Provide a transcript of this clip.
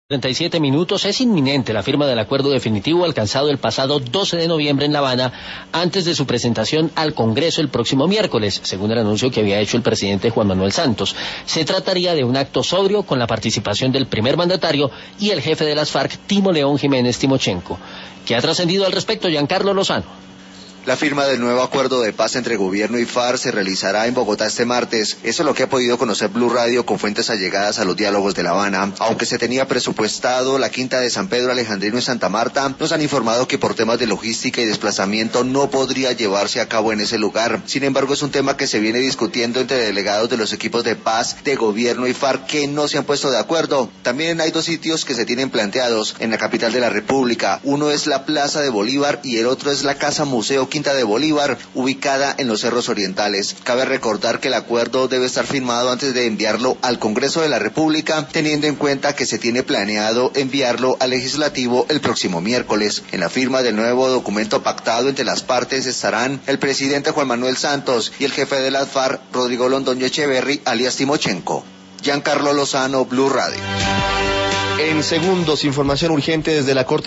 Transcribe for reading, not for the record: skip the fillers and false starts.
37 minutos, es inminente la firma del acuerdo definitivo alcanzado el pasado 12 de noviembre en La Habana, antes de su presentación al Congreso el próximo miércoles, según el anuncio que había hecho el presidente Juan Manuel Santos. Se trataría de un acto sobrio con la participación del primer mandatario y el jefe de las FARC, Timo León Jiménez Timochenko. ¿Qué ha trascendido al respecto, Giancarlo Lozano? La firma del nuevo acuerdo de paz entre gobierno y FARC se realizará en Bogotá este martes. Eso es lo que ha podido conocer Blue Radio con fuentes allegadas a los diálogos de La Habana. Aunque se tenía presupuestado la quinta de San Pedro Alejandrino en Santa Marta, nos han informado que por temas de logística y desplazamiento no podría llevarse a cabo en ese lugar. Sin embargo, es un tema que se viene discutiendo entre delegados de los equipos de paz, de gobierno y FARC que no se han puesto de acuerdo. También hay dos sitios que se tienen planteados en la capital de la República. Uno es la Plaza de Bolívar y el otro es la Casa Museo Quinta de Bolívar, ubicada en los Cerros Orientales. Cabe recordar que el acuerdo debe estar firmado antes de enviarlo al Congreso de la República, teniendo en cuenta que se tiene planeado enviarlo al Legislativo el próximo miércoles. En la firma del nuevo documento pactado entre las partes estarán el presidente Juan Manuel Santos y el jefe de la FARC, Rodrigo Londoño Echeverry, alias Timochenko. Giancarlo Lozano, Blue Radio. En segundos, información urgente desde la Corte